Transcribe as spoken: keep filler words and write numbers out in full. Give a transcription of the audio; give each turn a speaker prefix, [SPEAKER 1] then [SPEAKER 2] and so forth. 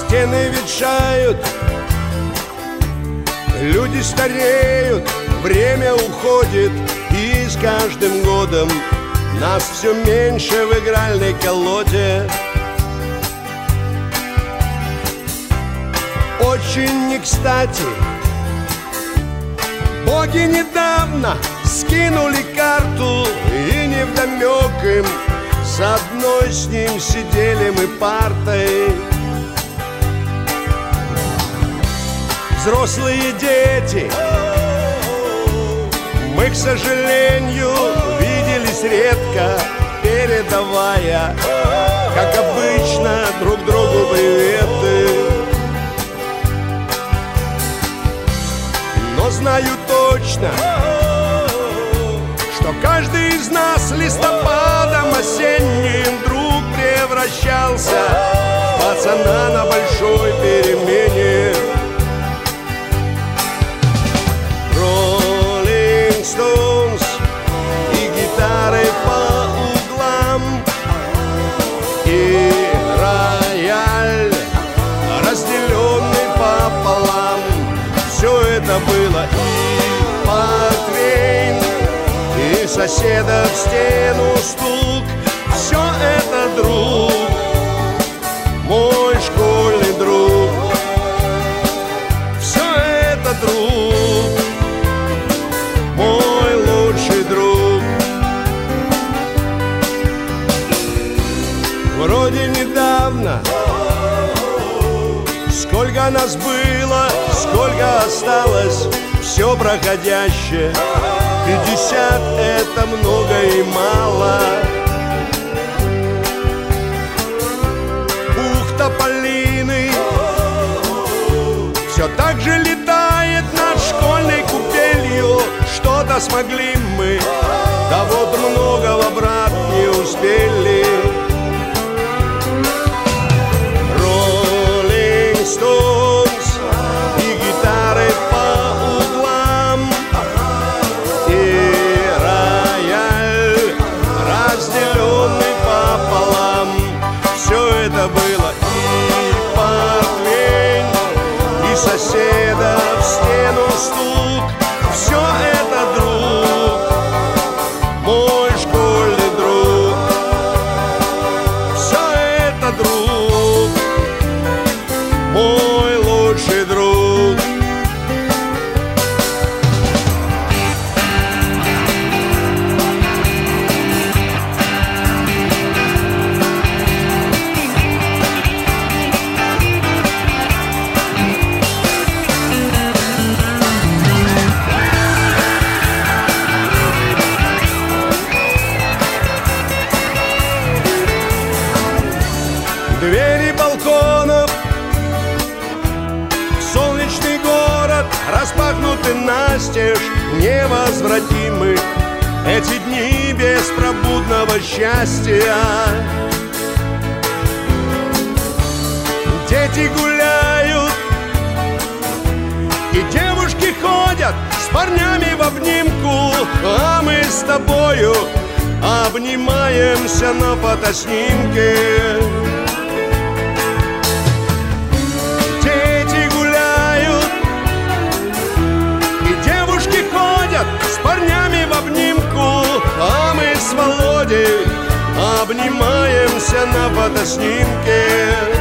[SPEAKER 1] Стены ветшают, люди стареют, время уходит, и с каждым годом нас все меньше в игральной колоде. Очень не кстати, боги недавно скинули карту, и невдомек им, с одной с ним сидели мы партой. Взрослые дети, мы, к сожалению, виделись редко, передавая, как обычно, друг другу приветы. Но знаю точно, что каждый из нас листопадом осенним вдруг превращался в пацана на большой перемене. Rolling Stones и гитары по углам, и рояль, разделенный пополам. Все это было и портвейн, и соседа в стену стук. Все это друг, мой школьный друг. Все это друг, мой лучший друг. Вроде недавно, сколько нас было, сколько осталось, все проходящее. Пятьдесят — это много и мало. Бухта Полины все так же летает над школьной купелью. Что-то смогли мы, да вот многого, брат, не успели. Rolling Stones и гитары по углам, и рояль, разделенный пополам. Все это было и портвейн, и соседа в стену стук. Все это друг, мой школьный друг. Все это друг, мой лучший друг. Двери балконов, солнечный город, распахнуты настежь, невозвратимы эти дни беспробудного счастья. Дети гуляют, и девушки ходят с парнями в обнимку, а мы с тобою обнимаемся на фотоснимке. С парнями в обнимку, а мы с Володей обнимаемся на фотоснимке.